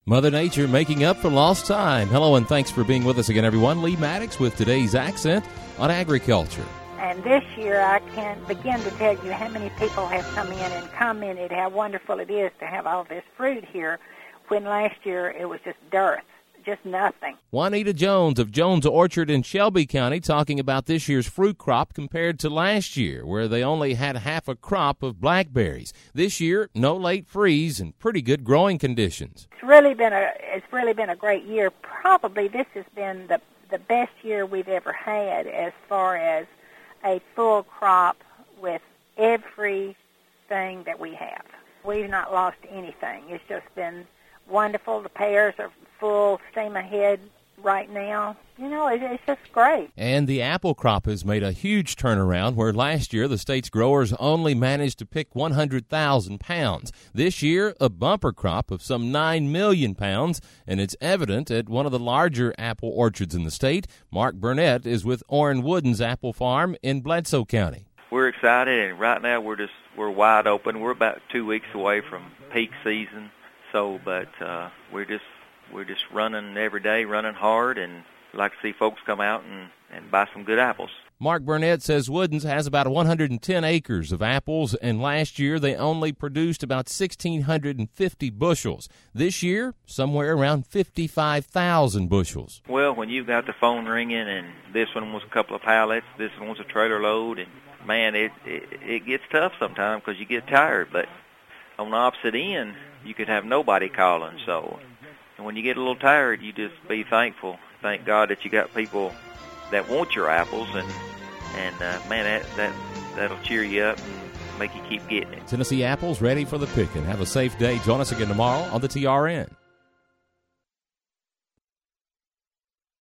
Mother Nature making up for lost time. Hello and thanks for being with us again, everyone. Lee Maddox with today's accent on agriculture. And this year I can't begin to tell you how many people have come in and commented how wonderful it is to have all this fruit here, when last year it was just dearth, just nothing. Juanita Jones of Jones Orchard in Shelby County talking about this year's fruit crop compared to last year, where they only had half a crop of blackberries. This year, no late freeze and pretty good growing conditions. It's really been a great year. Probably this has been the best year we've ever had as far as a full crop with everything that we have. We've not lost anything. It's just been wonderful. The pears are full steam ahead right now. You know, it's just great. And the apple crop has made a huge turnaround, where last year the state's growers only managed to pick 100,000 pounds. This year, a bumper crop of some 9 million pounds, and it's evident at one of the larger apple orchards in the state. Mark Burnett is with Orrin Wooden's Apple Farm in Bledsoe County. We're excited, and right now we're wide open. We're about 2 weeks away from peak season, but we're just running every day, running hard, and like to see folks come out and buy some good apples. Mark Burnett says Woodens has about 110 acres of apples, and last year they only produced about 1,650 bushels. This year, somewhere around 55,000 bushels. Well, when you've got the phone ringing, and this one was a couple of pallets, this one was a trailer load, and man, it gets tough sometimes because you get tired. But on the opposite end, you could have nobody calling. So, and when you get a little tired, you just be thankful. Thank God that you got people that want your apples, and man, that'll cheer you up and make you keep getting it. Tennessee apples ready for the picking. Have a safe day. Join us again tomorrow on the TRN.